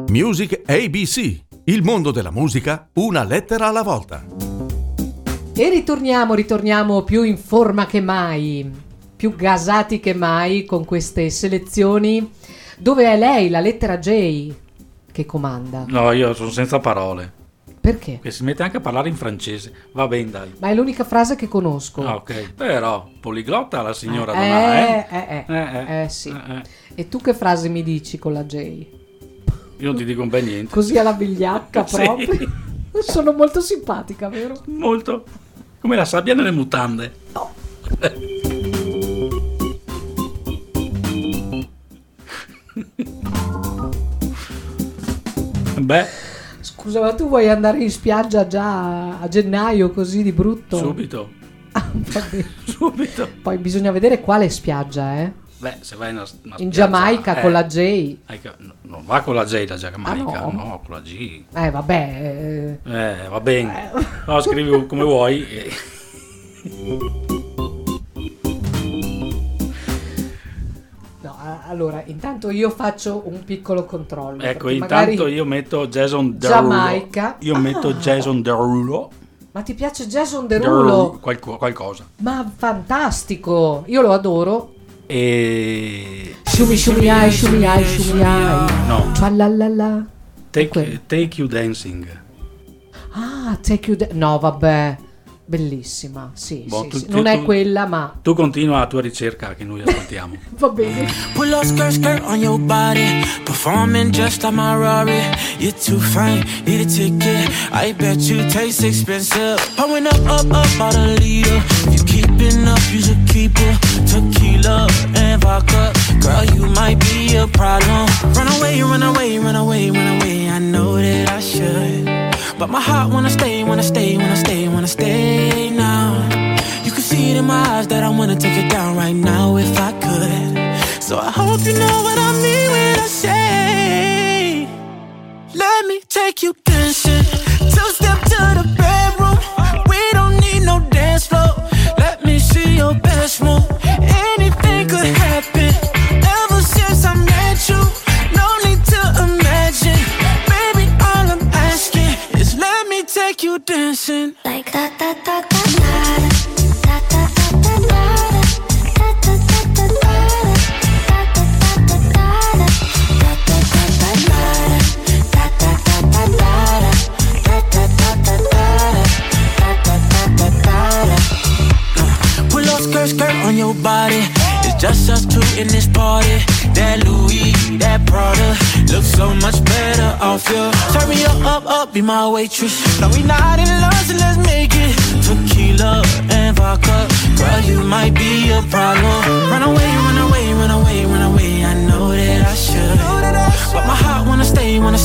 Music ABC, il mondo della musica, una lettera alla volta. E ritorniamo più in forma che mai, più gasati che mai con queste selezioni dove è lei, la lettera J, che comanda. No, io sono senza parole. Perché? Che si mette anche a parlare in francese. Va bene, dai. Ma è l'unica frase che conosco. Ah, ok. Però, poliglotta la signora non ha, sì. E tu che frase mi dici con la J? Io non ti dico un bel niente. Così alla vigliacca proprio. Sì. Sono molto simpatica, vero? Molto. Come la sabbia nelle mutande. No. Beh. Scusa, ma tu vuoi andare in spiaggia già a gennaio così di brutto? Subito. Ah, va bene. Subito. Poi bisogna vedere quale spiaggia, Beh, se vai in in Giamaica con la J. Non va con la J la Giamaica, no? no, con la G. Vabbè. Va bene. No, scrivi come vuoi. No, allora, intanto io faccio un piccolo controllo. Ecco, intanto io metto Jason Derulo. Giamaica. Io metto Jason Derulo. Ma ti piace Jason Derulo? Qualcosa. Ma fantastico, io lo adoro. E Shumi ai. no, Tralala. take You Dancing. Ah, Take You no, vabbè. Bellissima, sì, Boh, sì. Non è quella, ma tu continua la tua ricerca che noi ascoltiamo. va bene. Pull up skirt on your body, performing just like my Rari. You're too fine, need a ticket. I bet you taste expensive. Pouring up about a liter. If you keeping up, you should keep it. Tequila and vodka, girl, you might be a problem. Run away. I know that I should, but my heart wanna stay now. You can see it in my eyes that I wanna take it down right now if I could. So I hope you know what I mean when I say, let me take you dancing. Two-step to the bedroom. We don't need no dance floor. Let me see your best move. Anything could happen. Ever since I met you, no need to imagine. Baby, all I'm asking is let me take you dancing. Like that, that, that, that, that. Skirt on your body. It's just us two in this party. That Louis, that Prada looks so much better off you. Turn me up, be my waitress. No, we not in love, so let's make it. Tequila and vodka, girl, you might be a problem. Run away. I know that I should, but my heart wanna stay now.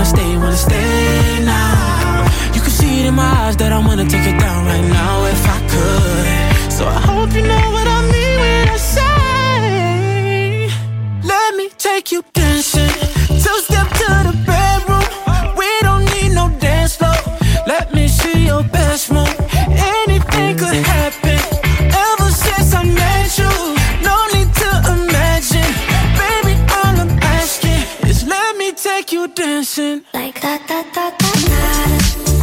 You can see it in my eyes that I wanna take it down right now if I could. So I hope you know what I mean when I say, let me take you dancing. Two-step to the bedroom. We don't need no dance floor. Let me see your best move. Anything could happen. Ever since I met you, no need to imagine. Baby, all I'm asking is let me take you dancing. Like that, that, that, that, that.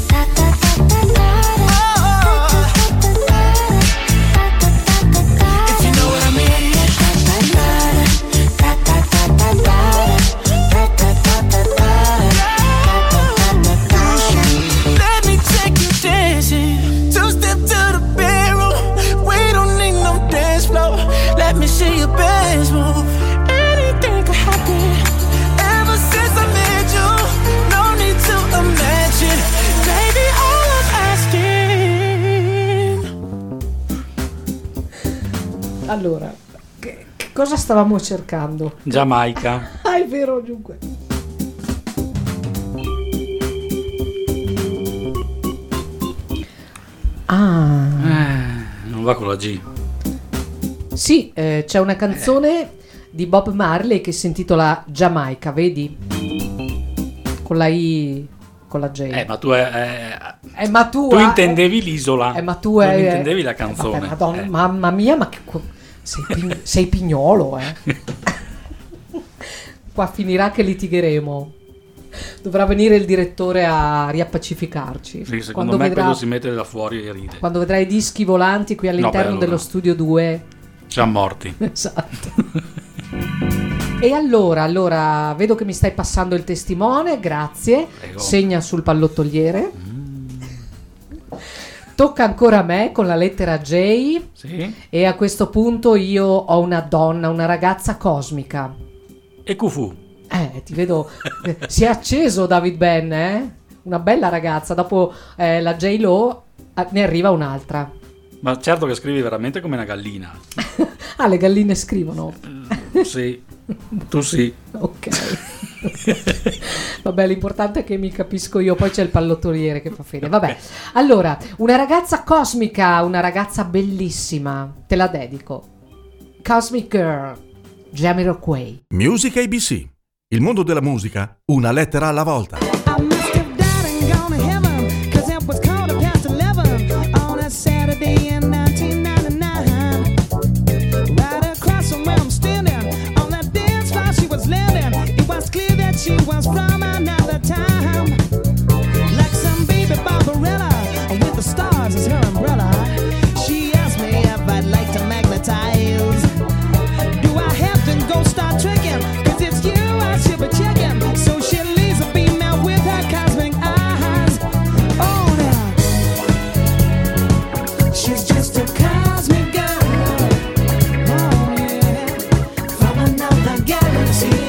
Allora, che cosa stavamo cercando? Giamaica. Ah, è vero, dunque. Non va con la G. Sì, c'è una canzone di Bob Marley che si intitola Giamaica, vedi? Con la I, con la J. Ma tu tu intendevi l'isola. Ma tu non intendevi la canzone. Vabbè, Madonna, mamma mia, ma sei pignolo, Qua finirà che litigheremo. Dovrà venire il direttore a riappacificarci. Sì, secondo me quello si mette da fuori e ride. Quando vedrà i dischi volanti qui all'interno dello studio 2. Siamo morti. Esatto. E allora, vedo che mi stai passando il testimone, grazie. Prego. Segna sul pallottoliere. Tocca ancora a me con la lettera J. Sì. E a questo punto io ho una donna, una ragazza cosmica. E Cufu. Ti vedo, si è acceso David Ben, una bella ragazza. Dopo la J-Lo ne arriva un'altra. Ma certo che scrivi veramente come una gallina. Ah, le galline scrivono. Sì, tu sì. Ok. Vabbè, l'importante è che mi capisco io. Poi c'è il pallottoliere che fa fede. Vabbè, allora, una ragazza cosmica, una ragazza bellissima. Te la dedico. Cosmic Girl, Jamiroquai. Music ABC. Il mondo della musica, una lettera alla volta. She was from another time, like some baby Barbarella with the stars as her umbrella. She asked me if I'd like to magnetize. Do I have to go start tricking? 'Cause it's you I should be checking. So she leaves a female with her cosmic eyes. Oh now, she's just a cosmic girl. Oh yeah, from another galaxy.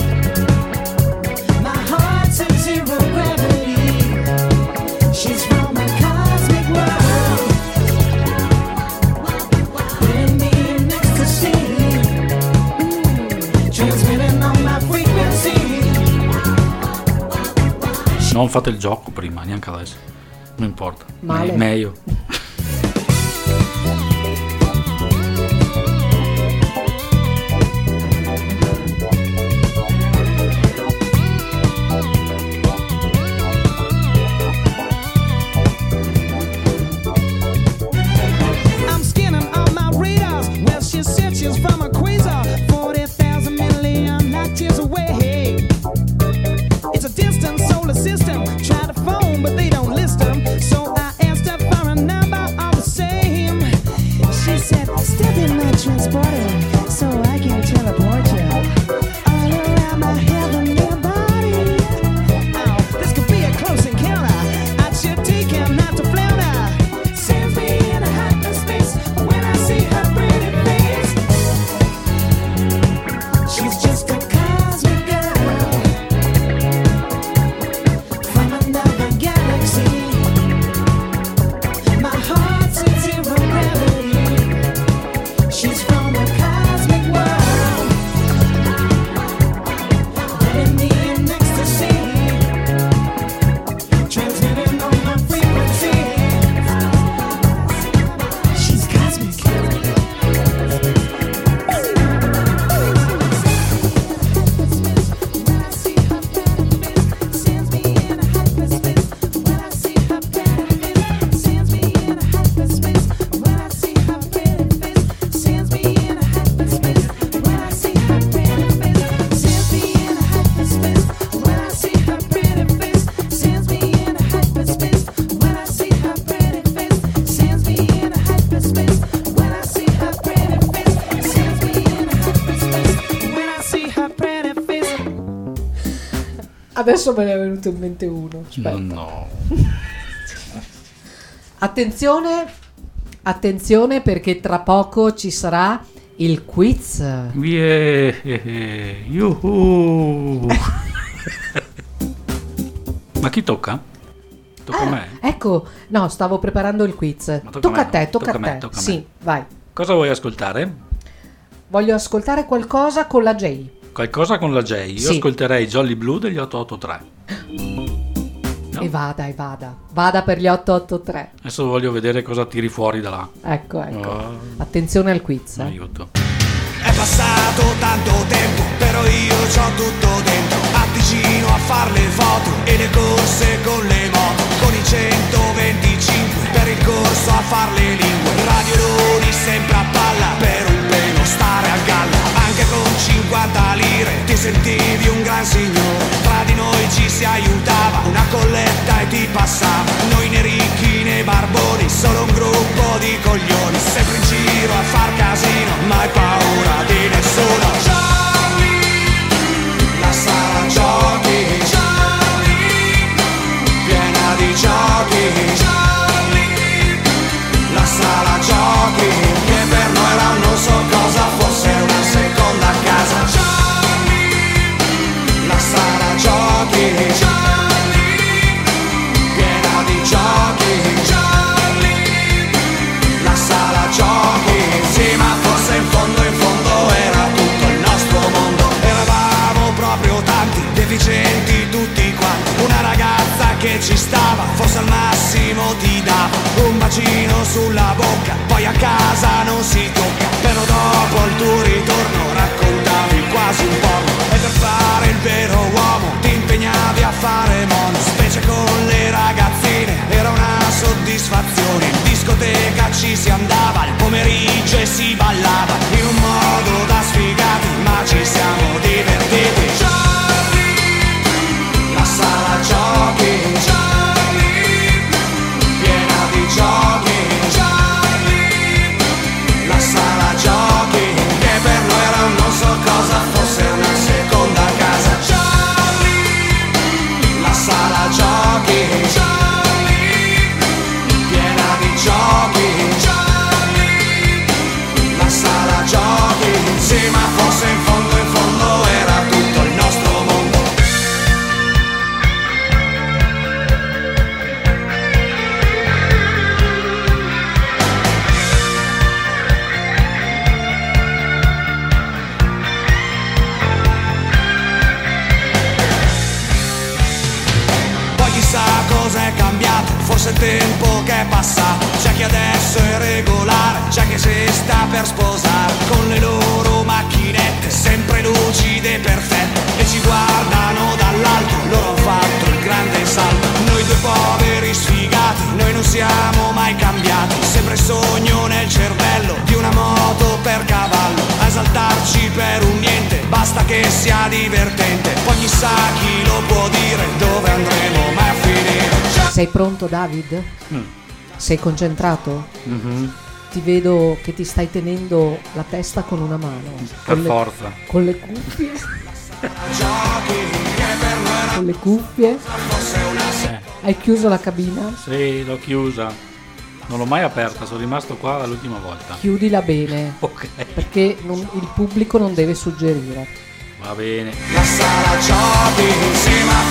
Non fate il gioco prima, neanche adesso. Non importa. Male. Meglio. I'm scanning all my radars. Well, she said she's from a quasar, 40,000 million light years away. It's a distant solar system. Try to phone, but they don't list them. So I asked her for a number all the same. She said, step in my transporter so I can teleport you all around my heavenly body. Oh, this could be a close encounter. I should take him not to flounder. Sends me in a hyperspace when I see her pretty face. She's just a cosmic girl from another galaxy. My heart's in zero gravity. She's from a cosmic world, letting me in ecstasy, transmitting on my frequency. She's cosmic. When I see her pretty face, sends me in a hyperspace. When I see her pretty face, sends me in a hyperspace. When I see her pretty face, sends me in a hyperspace. When I see her pretty face, sends me in a hyperspace. When I see her pretty face, sends me in a hyperspace. When I see her pretty face, sends me in a hyperspace. When I see her pretty face, sends me in a hyperspace. When I see her pretty face. Adesso me ne è venuto in mente uno. Aspetta. No. Attenzione perché tra poco ci sarà il quiz. Yuhu. Ma chi tocca? Tocca a me? Ecco, no, stavo preparando il quiz. Ma Tocca a te, tocca tocca a te. a me. Sì, vai. Cosa vuoi ascoltare? Voglio ascoltare qualcosa con la J. Qualcosa con la J. Io Sì. ascolterei Jolly Blue degli 883. No? E vada per gli 883. Adesso voglio vedere cosa tiri fuori da là. Ecco. Oh. Attenzione al quiz. Aiuto. È passato tanto tempo, però io c'ho tutto dentro. A Ticino a far le foto e le corse con le moto. Con i 125 per il corso a far le lingue. Radio Roni sempre a palla, per un pelo stare a galla. Anche con 50 lire ti sentivi un gran signore. Tra di noi ci si aiuta. passava. Noi né ricchi né barboni, solo un gruppo di coglioni, sempre in giro a far casino, mai paura di nessuno. La sala giochi, piena di giochi. La sala giochi, che per noi era non so cosa, fosse una seconda casa. La sala giochi, piena di giochi. La sala giochi, sì, ma forse in fondo era tutto il nostro mondo. Eravamo proprio tanti, deficienti tutti quanti. Una ragazza che ci stava, forse al massimo ti dava un bacino sulla bocca, poi a casa non si tocca. Però dopo il tuo ritorno raccontavi quasi un porno. E per fare il vero uomo ti impegnavi a fare mono, specie con le ragazzine, era una soddisfazione. In discoteca ci si andava, il pomeriggio e si ballava, in un modo da sfigati, ma ci siamo divertiti. La sala giochi, piena di giochi. La sala giochi, che per noi era non so cosa, fosse una seconda casa. La sala giochi, piena di giochi. La sala giochi, sì, ma forse in fondo era tutto il nostro mondo. Cos'è cambiato? Forse il tempo che è passato. C'è chi adesso è regolare, c'è chi si sta per sposare, con le loro macchinette sempre lucide e perfette, e ci guardano dall'alto, loro hanno fatto il grande salto. Noi due poveri sfigati, noi non siamo mai cambiati, sempre il sogno nel cervello di una moto per cavallo, a esaltarci per un niente, basta che sia divertente. Poi chissà chi lo può dire, dove andremo mai a finire. Sei pronto, David? Sei concentrato? Mm-hmm. Ti vedo che ti stai tenendo la testa con una mano. Per forza. Con le cuffie. Con le cuffie. Hai chiuso la cabina? Sì, l'ho chiusa. Non l'ho mai aperta, sono rimasto qua dall'ultima volta. Chiudila bene. Ok. Perché il pubblico non deve suggerire. Va bene. La sala giochi, sì, ma